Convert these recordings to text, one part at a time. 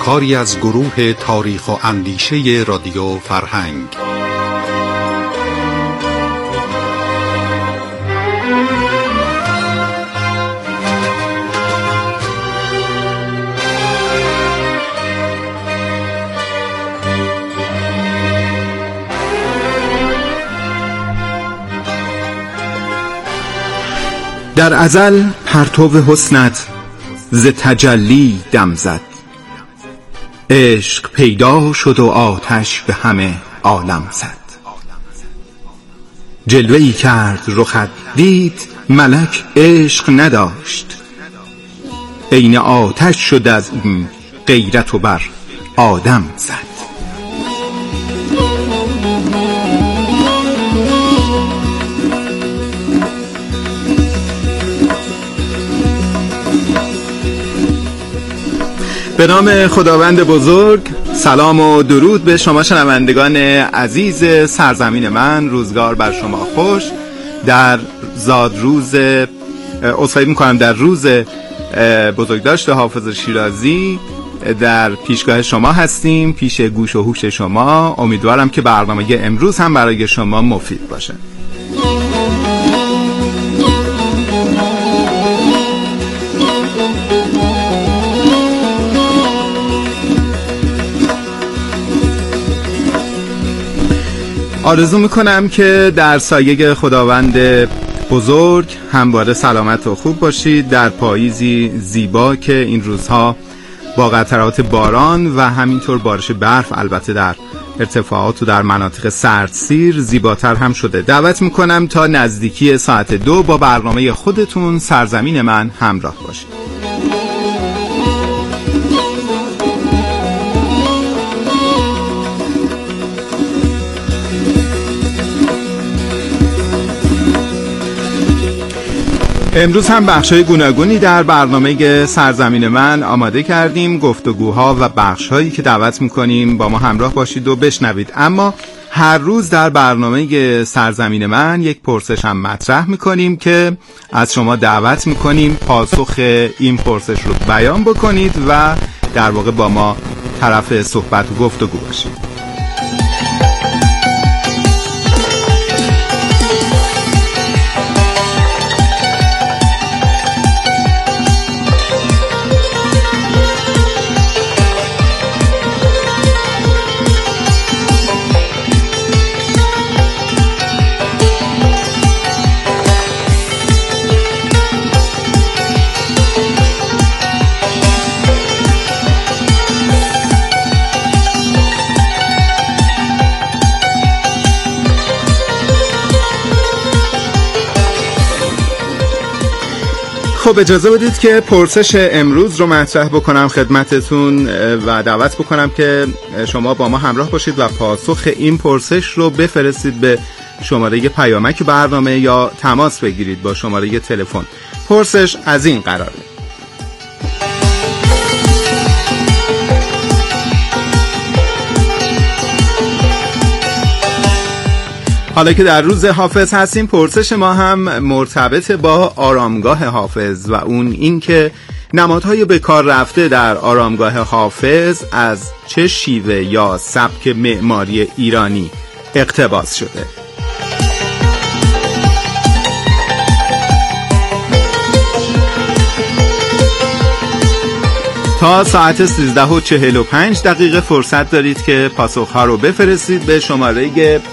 کاری از گروه تاریخ و اندیشه رادیو فرهنگ. در ازل پرتو حسنت ز تجلی دم زد، عشق پیدا شد و آتش به همه عالم زد. جلوه‌ای کرد رخت دید ملک عشق نداشت، عین آتش شد از این غیرت و بر آدم زد. به نام خداوند بزرگ. سلام و درود به شما شنوندگان عزیز سرزمین من. روزگار بر شما خوش. در روز بزرگداشت حافظ شیرازی در پیشگاه شما هستیم، پیش گوش و هوش شما. امیدوارم که برنامه امروز هم برای شما مفید باشه. آرزو میکنم که در سایه خداوند بزرگ همواره سلامت و خوب باشید، در پاییزی زیبا که این روزها با قطرات باران و همینطور بارش برف البته در ارتفاعات و در مناطق سردسیر زیباتر هم شده. دعوت میکنم تا نزدیکی ساعت 2 با برنامه خودتون سرزمین من همراه باشید. امروز هم بخشای گوناگونی در برنامه سرزمین من آماده کردیم، گفتگوها و بخشهایی که دعوت میکنیم با ما همراه باشید و بشنوید. اما هر روز در برنامه سرزمین من یک پرسش هم مطرح میکنیم که از شما دعوت میکنیم پاسخ این پرسش رو بیان بکنید و در واقع با ما طرف صحبت و گفتگو باشید. خب اجازه بدید که پرسش امروز رو مطرح بکنم خدمتتون و دعوت بکنم که شما با ما همراه باشید و پاسخ این پرسش رو بفرستید به شماره پیامک برنامه یا تماس بگیرید با شماره تلفن. پرسش از این قراره: حالا که در روز حافظ هستیم، پرسش ما هم مرتبط با آرامگاه حافظ و اون این که نمادهای به کار رفته در آرامگاه حافظ از چه شیوه یا سبک معماری ایرانی اقتباس شده. تا ساعت 13:45 فرصت دارید که پاسخها رو بفرستید به شماره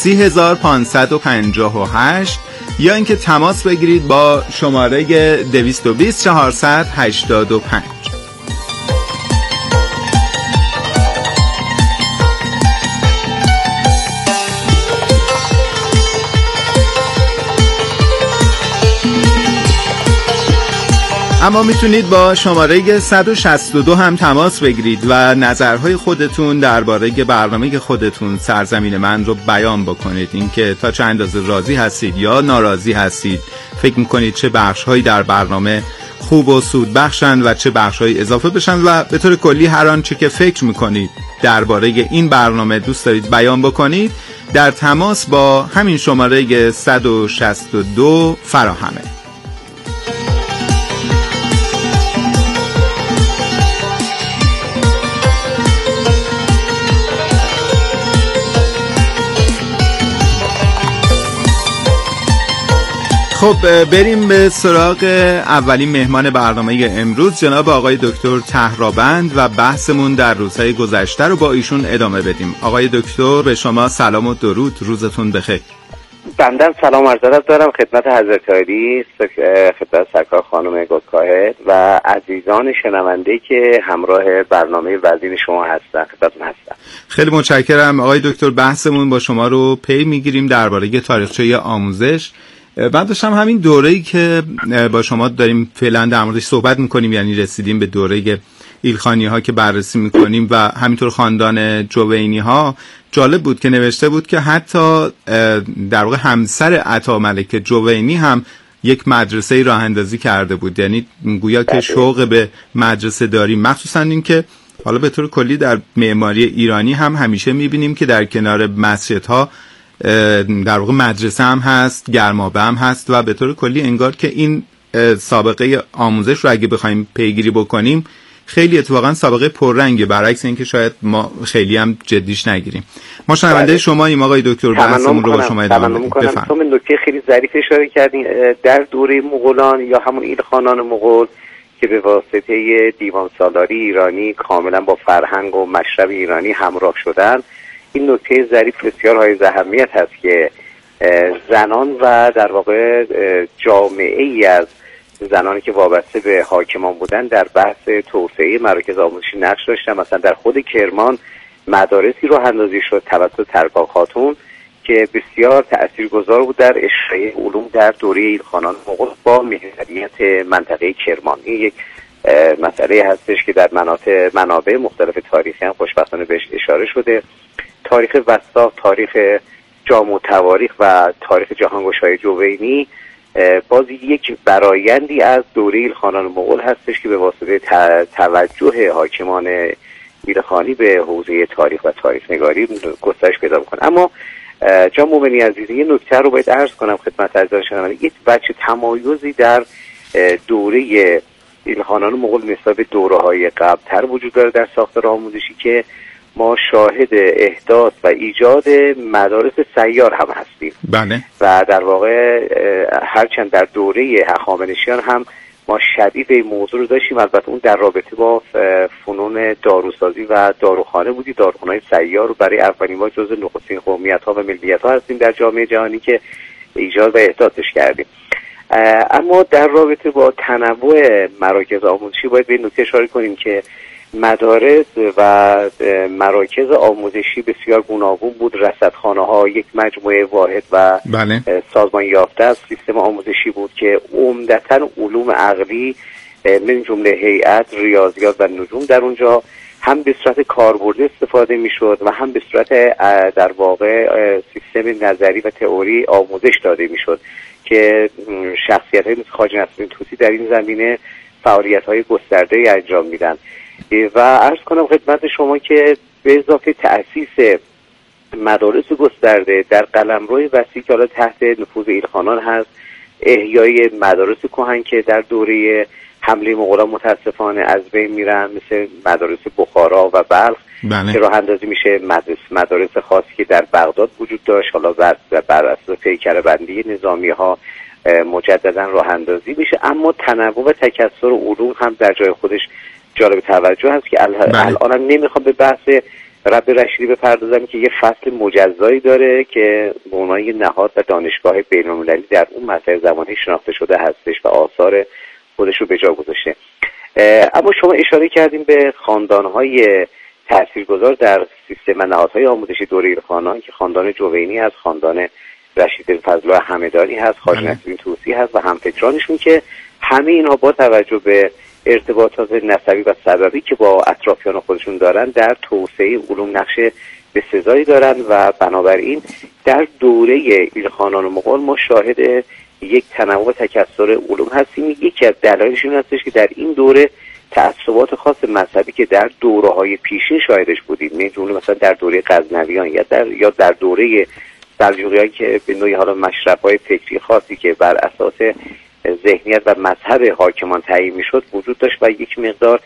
30558 یا اینکه تماس بگیرید با شماره 220 485. اما میتونید با شماره 162 هم تماس بگیرید و نظرهای خودتون درباره برنامه خودتون سرزمین من رو بیان بکنید. اینکه تا چه اندازه راضی هستید یا ناراضی هستید، فکر میکنید چه بخشهایی در برنامه خوب و سود بخشن و چه بخشهایی اضافه بشن و به طور کلی هر آنچه که فکر میکنید درباره این برنامه دوست دارید بیان بکنید در تماس با همین شماره 162 فراهمه. خب بریم به سراغ اولین مهمان برنامه امروز، جناب آقای دکتر طهرابند، و بحثمون در روزهای گذشته رو با ایشون ادامه بدیم. آقای دکتر به شما سلام و درود، روزتون بخیر. بنده سلام عرض ادب دارم خدمت حضرت عالی، خدمت سرکار خانم گلکاهد و عزیزان شنونده که همراه برنامه وزین شما هستن. خدمتتون هستم. خیلی متشکرم آقای دکتر. بحثمون با شما رو پی میگیریم درباره تاریخچه آموزش. بعد داشتم همین دوره‌ای که با شما داریم فعلا در موردش صحبت میکنیم، یعنی رسیدیم به دوره ایلخانی ها که بررسی میکنیم و همینطور خاندان جوینی ها، جالب بود که نوشته بود که حتی در واقع همسر عطاملک جوینی هم یک مدرسه راه اندازی کرده بود، یعنی گویا که شوق به مدرسه داریم، مخصوصا این که حالا به طور کلی در معماری ایرانی هم همیشه میبینیم که در کنار مسجدها در واقع مدرسه هم هست، گرمابه هم هست و به طور کلی انگار که این سابقه آموزش رو اگه بخوایم پیگیری بکنیم خیلی اتفاقا سابقه پررنگه، برعکس اینکه شاید ما خیلی هم جدیش نگیریم. ما شنونده شماییم آقای دکتر، بحثمون رو با شما ادامه میدیم. شما نکته خیلی ظریف اشاره کردین. در دوره مغولان یا همون ایلخانان مغول که به واسطه دیوان سالاری ایرانی کاملا با فرهنگ و مشرب ایرانی همراه شدن، این نکته ظریف بسیار های اهمیت هست که زنان و در واقع جامعه ای از زنانی که وابسته به حاکمان بودن در بحث توسعه مراکز آموزشی نقش داشتن. مثلا در خود کرمان مدارسی رو اندازی شد توسط ترکان خاتون که بسیار تاثیرگذار بود در اشاعه علوم در دوره ایلخانان مغول با محوریت منطقه کرمان. این یک مسئله هستش که در منابع مختلف تاریخی هم خوشبختانه بهش اشاره شده. تاریخ وسطا، تاریخ جامع تواریخ و تاریخ جهانگشای جوینی باز یک برایندی از دوره ایلخانان مغول هستش که به واسطه توجه حاکمان ایلخانی به حوزه تاریخ و تاریخ نگاری گسترش پیدا میکنه. اما جان مومنی عزیز، یه نکته رو باید عرض کنم خدمت عزیزان شنونده. یک بچه تمایزی در دوره ایلخانان مغول نسبت به دوره‌های قبل‌تر وجود داره در ساختار آموزشی که ما شاهد احداث و ایجاد مدارس سیار هم هستیم. بله. و در واقع هرچند در دوره هخامنشیان هم ما شبیه به این موضوع رو داشتیم، البته اون در رابطه با فنون داروسازی و داروخانه بودی. داروخانه‌های سیار رو برای اولین بار جزو نخستین قومیت‌ها و ملیت‌ها هستیم در جامعه جهانی که ایجاد و احداثش کردیم. اما در رابطه با تنوع مراکز آموزشی باید به این نکته اشاره کنیم که مدارس و مراکز آموزشی بسیار گوناگون بود. رصدخانه‌ها یک مجموعه واحد و بله. سازمان یافته از سیستم آموزشی بود که عمدتاً علوم عقلی من جمله هیئت، ریاضیات و نجوم در اونجا هم به صورت کاربردی استفاده میشد و هم به صورت در واقع سیستم نظری و تئوری آموزش داده میشد که شخصیت‌های مثل خواجه نصرالدین طوسی در این زمینه فعالیت‌های گسترده‌ای انجام میدن. و عرض کنم خدمت شما که به اضافه تأسیس مدارس گسترده در قلمرو وسیع که حالا تحت نفوذ ایلخانان هست، احیای مدارس کهن که در دوره حمله مغولان متاسفانه از بین میرن، مثل مدارس بخارا و بلخ که راه اندازی میشه. مدارس خاصی که در بغداد وجود داشت، حالا بر اساس پیکره بندی نظامی ها مجددا راه اندازی میشه. اما تنوع و تکثر علوم هم در جای خودش جالب توجه هست که الان نمیخوام به بحث رب رشیدی بپردازم که یه فصل مجزایی داره که به عنوان یه نهاد و دانشگاه بین‌المللی در اون مقطع زمانی شناخته شده هستش و آثار خودش رو به جا گذاشته. اما شما اشاره کردیم به خاندان‌های تاثیرگذار در سیستم نهادهای آموزشی دوره ایلخانان که خاندان جوینی هست، خاندان رشید فضل‌الله همدانی هست، خواجه نصرالدین طوسی هست و همفکرانشون که همه اینها با توجه به ارتباطات نسبی و سببی که با اطرافیان خودشون دارن در توسعه علوم نقش بسزایی دارن و بنابراین در دوره ایلخانان و مغول ما شاهد یک تنوع و تکثر علوم هستیم. یکی از دلایلش این هستش که در این دوره تعصبات خاص مذهبی که در دوره‌های پیشین شاهدش بودیم، من جمله مثلا در دوره غزنویان یا در دوره سلجوقیان که به نوعی حالا مشرب‌های فکری خاصی که بر اساس ذهنیت و مذهب حاکمان تعیین میشد وجود داشت و یک مقدار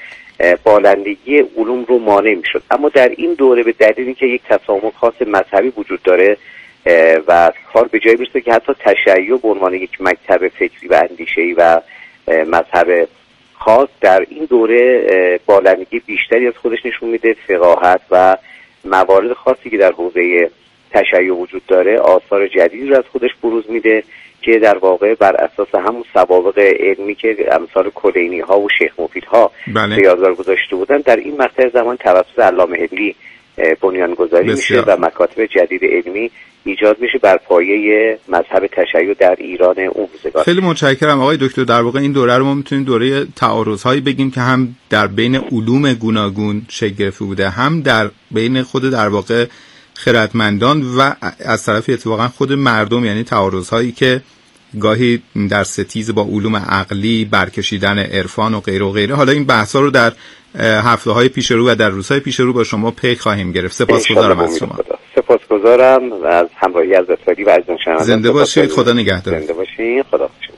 بالندگی علوم رو مانع میشد. اما در این دوره به دلیلی که یک تسامح خاص مذهبی وجود داره و کار به جایی برسه که حتی تشیع به عنوان یک مکتب فکری و اندیشه‌ای و مذهب خاص در این دوره بالندگی بیشتری از خودش نشون میده، فقاهت و موارد خاصی که در حوزه تشیع وجود داره آثار جدیدی رو از خودش بروز میده که در واقع بر اساس همون سوابق علمی که امثال کلینی ها و شیخ مفید ها به یادگار گذاشته بودن در این مقطع زمان توسط علامه حبلی بنیانگذاری میشه و مکاتب جدید علمی ایجاد میشه بر پایه مذهب تشیع در ایران اون روزگار. خیلی متشکرم آقای دکتر. در واقع این دوره رو ما میتونیم دوره تعارض‌هایی بگیم که هم در بین علوم گوناگون شکل گرفته بوده، هم در بین خود در واقع خردمندان و از طرف اتفاقا خود مردم، یعنی تعارض‌هایی که گاهی در ستیز با علوم عقلی، برکشیدن عرفان و غیره و غیره. حالا این بحث‌ها رو در هفته‌های پیش رو و در روزهای پیش رو با شما پی خواهیم گرفت. سپاسگزارم از شما. سپاسگزارم از همراهی از ولی و عزیزان شنوندگان. زنده باشید، خدا نگهدار. زنده باشید، خدا شما.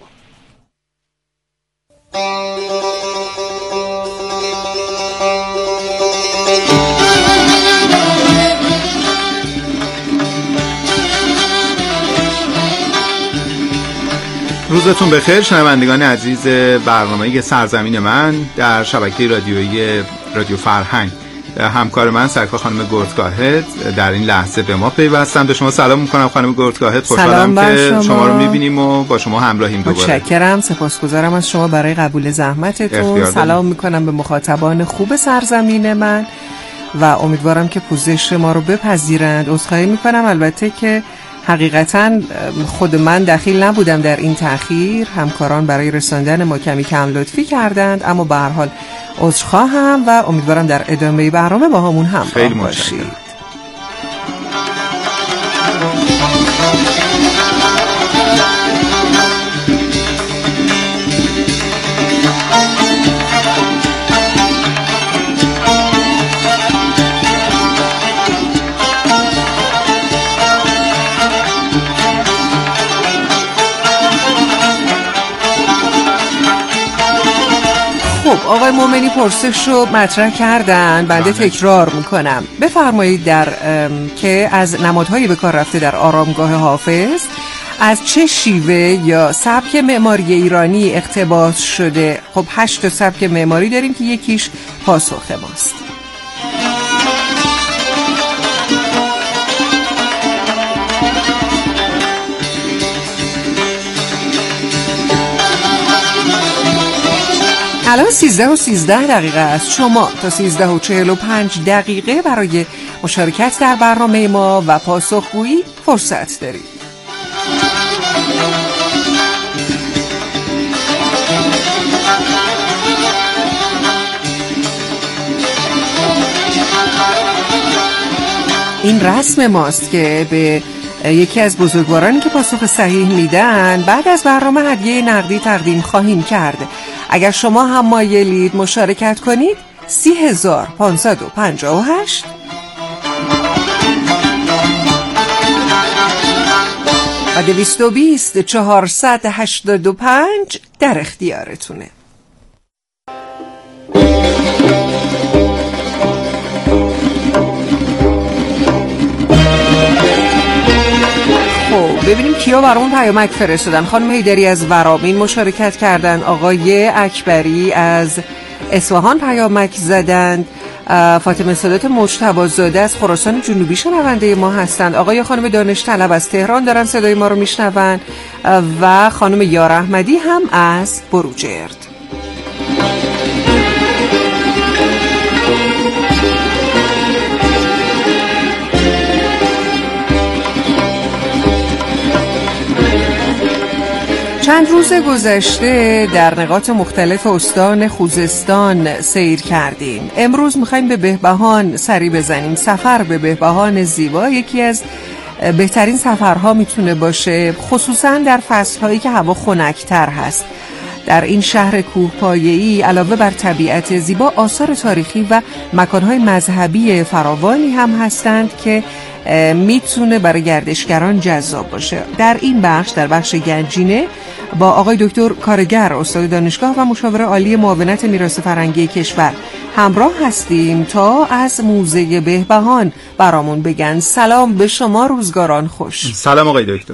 روزتون بخیر شنوندگان عزیز برنامه سرزمین من در شبکه رادیویی رادیو فرهنگ. همکار من سرکار خانم گردگاهد در این لحظه به ما پیوستن. به شما سلام میکنم خانم گردگاهد. خوشحالم که شما رو میبینیم و با شما همراهیم دوباره. متشکرم، سپاسگزارم از شما برای قبول زحمتتون. سلام میکنم به مخاطبان خوب سرزمین من و امیدوارم که پوزش ما رو بپذیرند. عذرخواهی میکنم البته که حقیقتاً خود من دخیل نبودم در این تأخیر، همکاران برای رساندن ما کمی کم لطفی کردند، اما به هر حال عذرخواهم و امیدوارم در ادامه برنامه با همون همراه باشید. خب آقای مومنی پرسش رو مطرح کردن، بنده تکرار میکنم. بفرمایید در که از نمادهای به کار رفته در آرامگاه حافظ از چه شیوه یا سبک معماری ایرانی اقتباس شده؟ خب 8 سبک معماری داریم که یکیش پاسخ ماست. الان 13:13 است. شما تا 13:45 برای مشارکت در برنامه ما و پاسخگویی فرصت دارید. این رسم ماست که به یکی از بزرگوارانی که پاسخ صحیح میدن بعد از برنامه هدیه نقدی تقدیم خواهیم کرد. اگر شما هم مایلید مشارکت کنید 30,558 و 220,485 در اختیارتونه. ببینیم کیا برامون پیامک فرستادن. خانم حیدری از ورامین مشارکت کردن، آقای اکبری از اصفهان پیامک زدند، فاطمه سادات مجتبی‌زاده از خراسان جنوبی شنونده ما هستند، آقای خانم دانش طلب از تهران دارن صدای ما رو میشنون و خانم یار احمدی هم از بروجرد. چند روز گذشته در نقاط مختلف استان خوزستان سیر کردیم. امروز میخوایم به بهبهان سری بزنیم. سفر به بهبهان زیبا یکی از بهترین سفرها میتونه باشه، خصوصا در فصلهایی که هوا خنک‌تر هست. در این شهر کوهپایه‌ای علاوه بر طبیعت زیبا، آثار تاریخی و مکان‌های مذهبی فراوانی هم هستند که میتونه برای گردشگران جذاب باشه. در این بخش، در بخش گنجینه، با آقای دکتر کارگر، استاد دانشگاه و مشاور عالی معاونت میراث فرهنگی کشور همراه هستیم تا از موزه بهبهان برامون بگن. سلام به شما، روزگاران خوش. سلام آقای دکتر.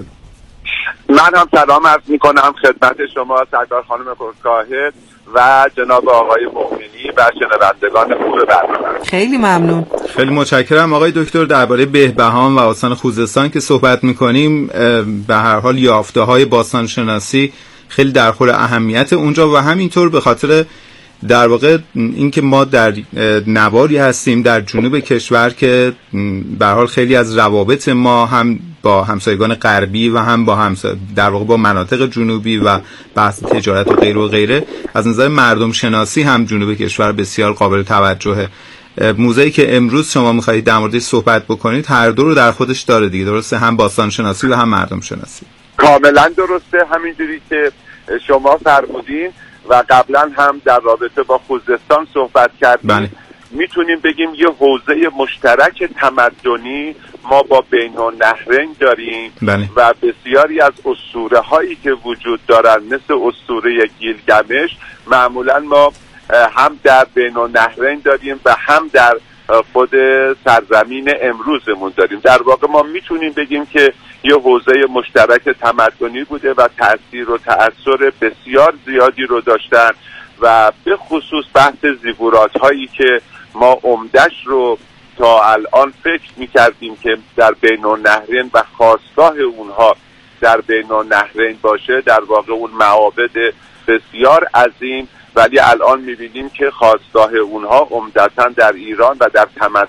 من هم سلام عرض میکنم خدمت شما سرکار خانم کوکاهد و جناب آقای مؤمنی و شنوندگان خوب برنامه. خیلی ممنون. خیلی متشکرم آقای دکتر. درباره بهبهان و آستان خوزستان که صحبت میکنیم، به هر حال یافته‌های باستان شناسی خیلی درخور اهمیت اونجا و همینطور به خاطر در واقع اینکه ما در نواری هستیم در جنوب کشور که به هر حال خیلی از روابط ما هم با همسایگان غربی و هم با در واقع با مناطق جنوبی و بحث تجارت و غیره و غیره، از نظر مردم شناسی هم جنوب کشور بسیار قابل توجهه. موزه‌ای که امروز شما می‌خواهید در موردش صحبت بکنید هر دو رو در خودش داره دیگه، درسته؟ هم باستان شناسی و هم مردم شناسی. کاملا درسته، همینجوری که شما فرمودین و قبلا هم در رابطه با خوزستان صحبت کردیم. بله. میتونیم بگیم یه حوزه مشترک تمدنی ما با بین‌النهرین داریم. بله. و بسیاری از اسطوره هایی که وجود دارن مثل اسطوره گیلگمش معمولا ما هم در بین‌النهرین داریم و هم در خود سرزمین امروزمون داریم. در واقع ما میتونیم بگیم که یه حوزه مشترک تمدنی بوده و تأثیر و تأثیر بسیار زیادی رو داشتن و به خصوص بحث زیگورات هایی که ما عمدش رو تا الان فکر میکردیم که در بین‌النهرین و خاستگاه اونها در بین‌النهرین باشه، در واقع اون معابد بسیار عظیم، ولی الان میبینیم که خاستگاه اونها عمدتاً در ایران و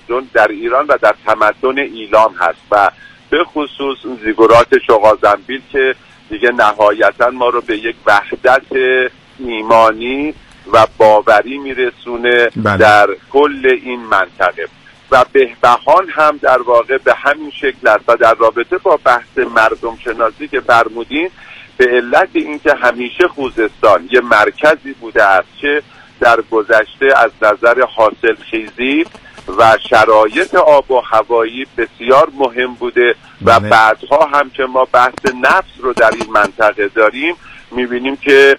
در تمدن ایلام هست و به خصوص زیگورات شقازنبیل که دیگه نهایتاً ما رو به یک وحدت ایمانی و باوری میرسونه. بله. در کل این منطقه و بهبهان هم در واقع به همین شکل است و در رابطه با بحث مردم شناسی که فرمودین، به علت اینکه همیشه خوزستان یه مرکزی بوده است که در گذشته از نظر حاصلخیزی و شرایط آب و هوایی بسیار مهم بوده و بعدها هم که ما بحث نفت رو در این منطقه داریم میبینیم که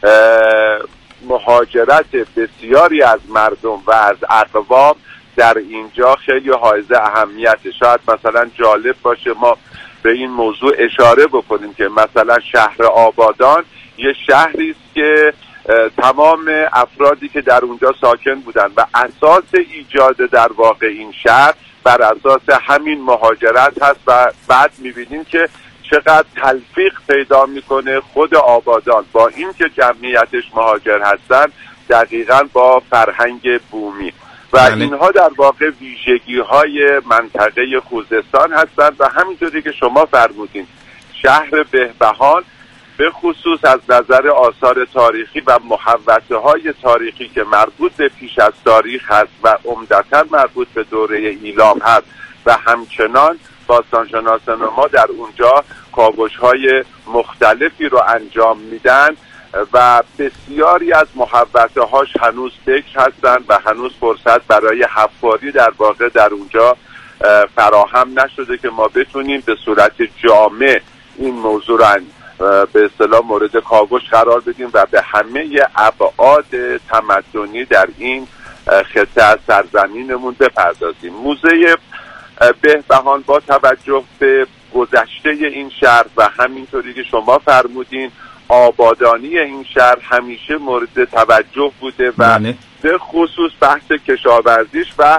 مهاجرت بسیاری از مردم و از اقوام در اینجا خیلی حائز اهمیته. شاید مثلا جالب باشه ما به این موضوع اشاره بکنیم که مثلا شهر آبادان یه شهری است که تمام افرادی که در اونجا ساکن بودن و اساس ایجاد در واقع این شهر بر اساس همین مهاجرت هست و بعد میبینیم که چقدر تلفیق پیدا میکنه خود آبادان با این که جمعیتش مهاجر هستن دقیقاً با فرهنگ بومی و اینها در واقع ویژگی های منطقه خوزستان هستند و همینطوری که شما فرمودین شهر بهبهان به خصوص از نظر آثار تاریخی و محوطه های تاریخی که مربوط به پیش از تاریخ هست و عمدتاً مربوط به دوره ایلام هست و همچنان باستانشناسان ما در اونجا کاوش های مختلفی رو انجام میدن و بسیاری از محوطه هاش هنوز بکر هستند و هنوز فرصت برای حفاری در واقع در اونجا فراهم نشده که ما بتونیم به صورت جامع این موضوع رو به اصطلاح مورد کاوش قرار بدیم و به همه ابعاد تمدنی در این خطه از سرزمینمون بپردازیم. موزه بهبهان با توجه به گذشته این شهر و همینطوری که شما فرمودین آبادانی این شهر همیشه مورد توجه بوده و به خصوص بحث کشاورزیش و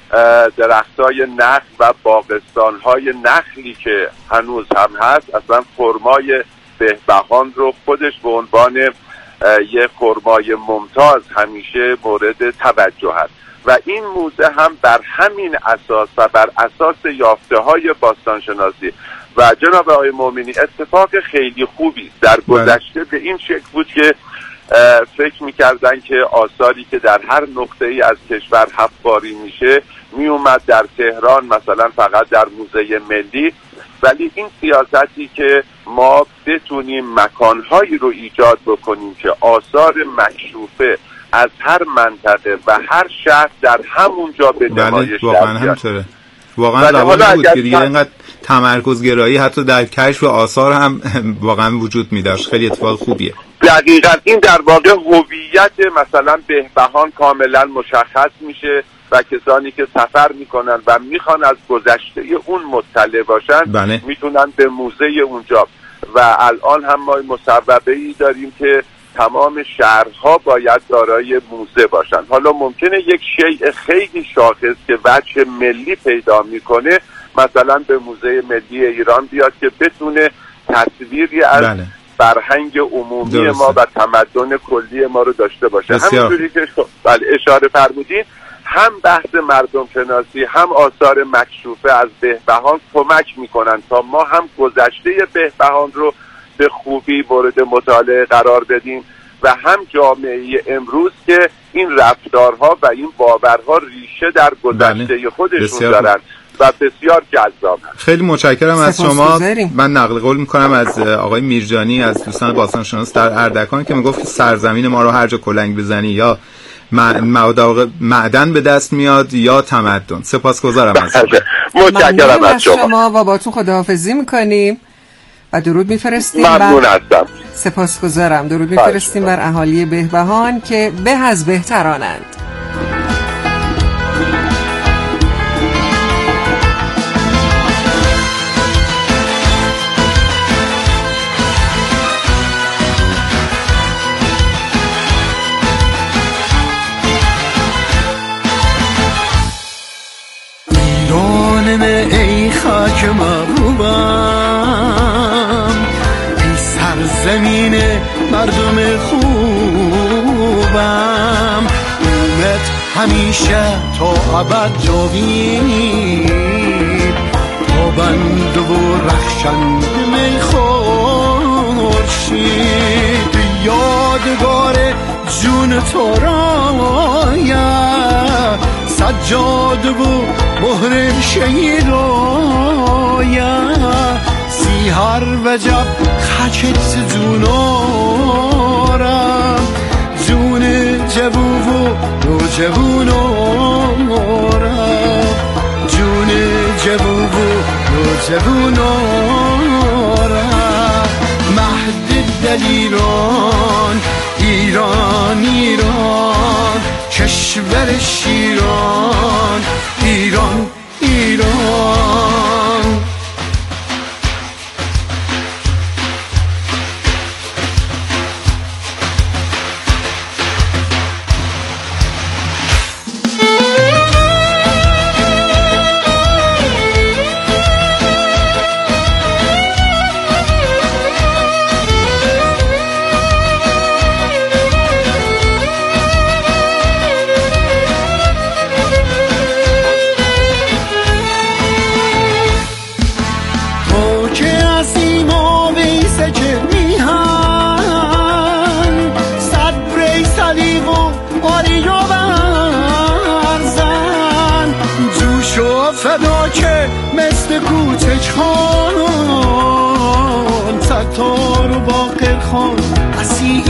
درختای نخل و باغستانهای نخلی که هنوز هم هست. اصلا خرمای بهبهان رو خودش به عنوان یک خرمای ممتاز همیشه مورد توجه هست و این موزه هم بر همین اساس و بر اساس یافته‌های باستانشناسی و جناب آقای مؤمنی اتفاق خیلی خوبی در گذشته به این شکل بود که فکر می‌کردن که آثاری که در هر نقطه‌ای از کشور حفاری میشه میومد در تهران مثلا فقط در موزه ملی ولی این سیاستی که ما بتونیم مکانهایی رو ایجاد بکنیم که آثار مکشوفه از هر منطقه و هر شهر در همونجا به نمایش واقعا همینطوره. واقعا لازم بود که دیگه اینقدر تمرکزگرایی حتی در کشف آثار هم واقعا وجود می‌داشت. خیلی اتفاق خوبیه. دقیقاً این در واقع هویت مثلا بهبهان کاملا مشخص میشه و کسانی که سفر میکنن و میخوان از گذشته اون مطلع باشن میتونن به موزه اونجا. و الان هم ما مصوبه‌ای داریم که تمام شهرها باید دارای موزه باشن. حالا ممکنه یک شیء خیلی شاخص که وجه ملی پیدا میکنه مثلا به موزه ملی ایران بیاد که بتونه تصویری از فرهنگ عمومی ما و تمدن کلی ما رو داشته باشه. همونجوری که اشاره فرمودین، هم بحث مردم شناسی هم آثار مکشوفه از بهبهان کمک میکنن تا ما هم گذشته بهبهان رو به خوبی مورد مطالعه قرار بدیم و هم جامعه امروز که این رفتارها و این باورها ریشه در گذشته خودشون دارن و بسیار جذاب. خیلی متشکرم از شما. من نقل قول میکنم از آقای میرجانی از دوستان باستانشناس در اردکان که میگفت سرزمین ما رو هر جا کلنگ بزنی یا معدن به دست میاد یا تمدن. سپاسگزارم از شما. متشکرم از شما و باتون خداحافظی میکنیم و درود میفرستیم. ممنون هستم. سپاسگزارم. درود میفرستیم بر اهالی بهبهان که به از بهترانند. ای خاک محبوبم، ای سرزمین مردم خوبم، اومد همیشه تا ابد جاوید، تا بند و رخشند می خورشید، یادگار جون تو رایم سجاد و مهر شیرایم، سی هر وجب خچت جونارم، جون جبو و نوجوانارم، جون جبو و نوجوانارم، مهد دلیران ایران ایران، کشور شیران ایران ایران. کوچک خان ستار و باقر خان اسی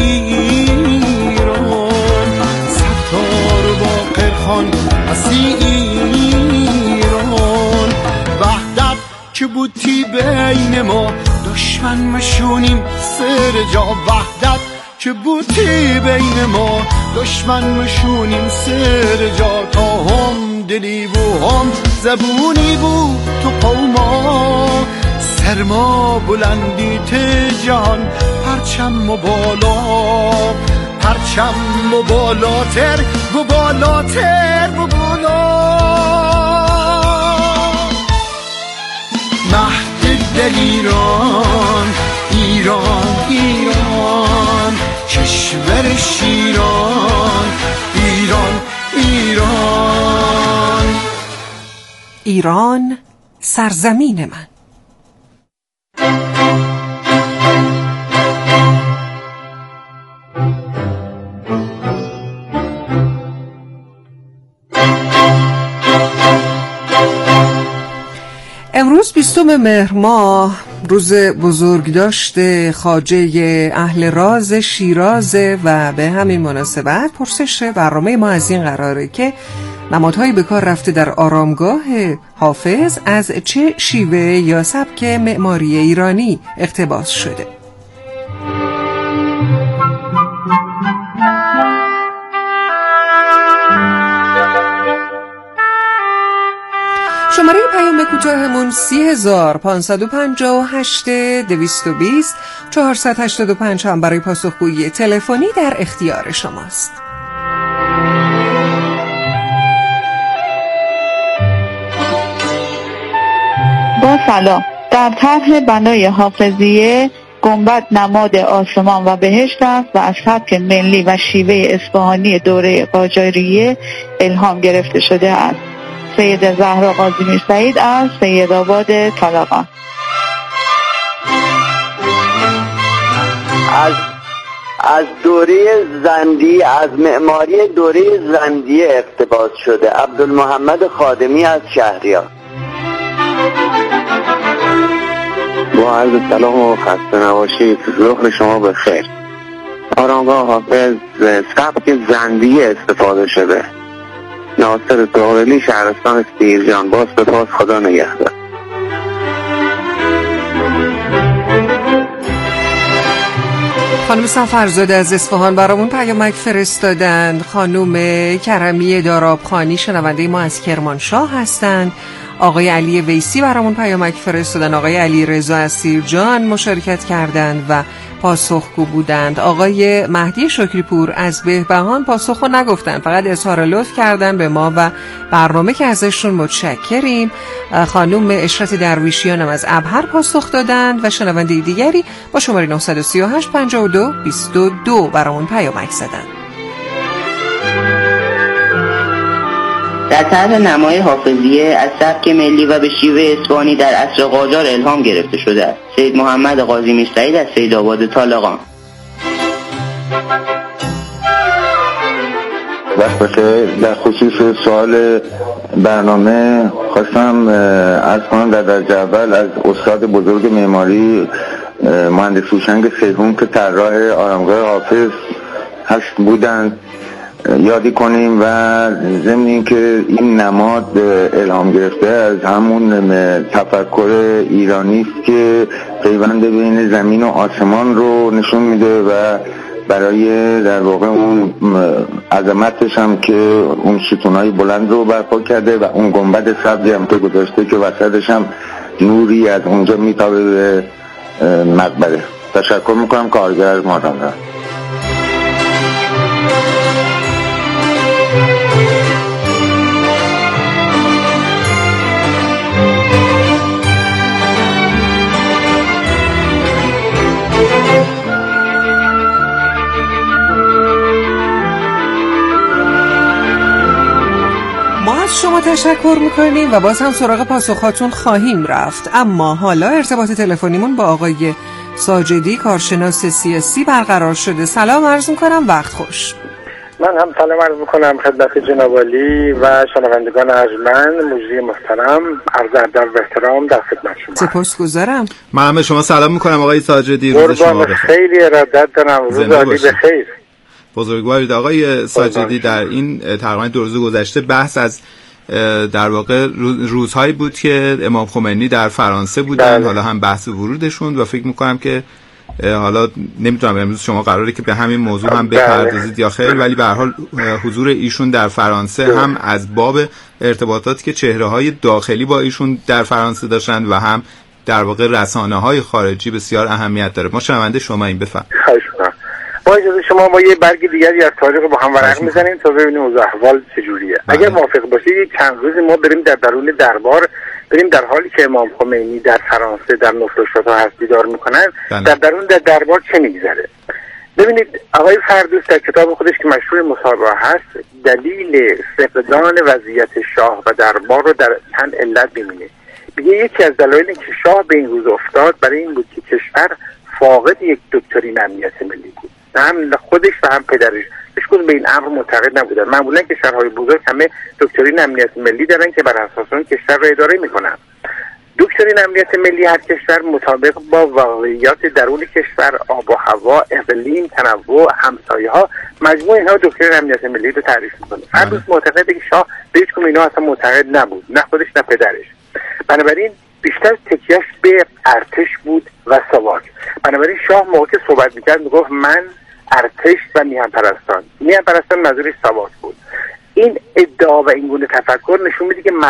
ایران، ستار و باقر خان اسی ایران، وحدت که بودی بین ما دشمن مشونیم سر جا، وحدت که بودی بین ما دشمن مشونیم سر جا، تا هم دلی و هم زبونی بود تو قوما، سرما بلندی جهان پرچم و بالا، پرچم و بالاتر و بالاتر و بالا، مهد دلیران ایران ایران، کشور شیران ایران ایران. ایران سرزمین من. امروز 20 مهر ماه روز بزرگداشت خواجه اهل راز شیراز و به همین مناسبت پرسش برنامه ما از این قراره که نمادهایی به کار رفته در آرامگاه حافظ از چه شیوه یا سبک معماری ایرانی اقتباس شده؟ شماره پیام کوتاهمون 30558 220 485 هم برای پاسخگویی تلفنی در اختیار شماست. با سلام. در طرح بنای حافظیه گنبد نماد آسمان و بهشت است و از سبک ملی و شیوه اصفهانی دوره قاجاریه الهام گرفته شده است. سید زهرا قاضی سعید از سیدآباد طالقان. از دوره زندیه، از معماری دوره زندیه اقتباس شده. عبدالمحمد خادمی از شهریار. با عرض سلام و خسته نباشید. ظهر شما بخیر. آرامگاه حافظ سبک زندیه استفاده شده. ناصر طغرلی، شهرستان سیرجان. باز سپاس، خدا نگهدار. خانم سفرزاده از اصفهان برامون پیامک فرستادند. خانم کرمی دارابخانی شنونده ما از کرمانشاه هستند. آقای علی ویسی برامون پیامک فرستادن. آقای علی رضا از سیرجان مشارکت کردند و پاسخگو بودند. آقای مهدی شکریپور از بهبهان پاسخو نگفتن، فقط اظهار لطف کردن به ما و برنامه که ازشون متشکریم. خانم اشرت درویشیان هم از ابهر پاسخ دادند و شنونده دیگری با شماره 938 52 22 برامون پیامک زدند. در طرح نمای حافظیه از سبک ملی و به شیوه اصفهانی در عصر قاجار الهام گرفته شده است. سید محمد قاضی میرسعید از سیدآباد طالقان. وقت بخیر. در خصوص سوال برنامه خواستم عرض کنم در درجه اول از استاد بزرگ معماری مهندس هوشنگ سیهون که طراح آرامگاه حافظ هست بودند یادی کنیم و ضمن اینکه این نماد الهام گرفته از همون تفکر ایرانی است که پیوند بین زمین و آسمان رو نشون میده و برای در واقع اون عظمتش هم که اون ستونهای بلند رو برپا کرده و اون گنبد سبزی هم که گذاشته که وسطش هم نوری از اونجا میتابه به مقبره. تشکر میکنم. کارگر مادام. شما تشکر میکنیم و باز هم سراغ پاسخاتون خواهیم رفت. اما حالا ارتباط تلفنیمون با آقای ساجدی کارشناس سیاسی برقرار شده. سلام عرض میکنم، وقت خوش. من هم سلام عرض میکنم خدمت جناب عالی و شنوندگان ارجمند مجری محترم. عرض ادب و احترام در خدمت شما. سپاسگزارم. من به شما سلام میکنم آقای ساجدی. روز شما بخیر. خیلی ارادت دارم. روز عالی بخیر. بزرگوارید آقای ساجدی. در این تقریبا 2 روز گذشته بحث از در واقع روزهایی بود که امام خمینی در فرانسه بودن. حالا هم بحث ورودشون و فکر میکنم که حالا نمیدونم امروز شما قراره که به همین موضوع هم بپردازید یا خیر، ولی به هر حال حضور ایشون در فرانسه هم از باب ارتباطاتی که چهره‌های داخلی با ایشون در فرانسه داشتن و هم در واقع رسانه‌های خارجی بسیار اهمیت داره. ما شنونده شما این خواهش می‌کنم. با اجازه شما ما یه برگ دیگری از تاریخ با هم ورق میزنیم تا ببینیم اوضاع احوال چجوریه. اگر موافق باشید یک چند روزی ما بریم در درون دربار، بریم در حالی که امام خمینی در فرانسه در نفرشات‌ها هست دیدار میکنن، در درون دربار چه میگذره. ببینید آقای فردوس در کتاب خودش که مشهور مصابحه هست دلیل فقدان وضعیت شاه و دربار رو در چند علت می‌بینه. میگه یکی از دلایل اینکه شاه به این روز افتاد برای این بود که کشور فاقد یک دکترین امنیت ملی بود. هم خودش و هم پدرش هیچکدوم به این امر معتقد نبودن. معمولا کشورهای بزرگ همه دکترین امنیت ملی دارن که بر اساس اون کشور را اداره میکنن. دکترین امنیت ملی هر کشور مطابق با واقعیات درون کشور، آب و هوا، اقلیم، تنوع، همسایه‌ها، مجموع اینها دکترین امنیت ملی رو تعریف می‌کنه. هر روز معتقده که شاه به هیچ کدوم اینا اصلا معتقد نبود، نه خودش نه پدرش. بنابراین بیشتر تکیهش به ارتش بود و ساواک. بنابراین شاه موقع که صحبت می‌کرد میگفت من، ارتش و میهن پرستان منظورش ساواک بود. این ادعا و این گونه تفکر نشون میده که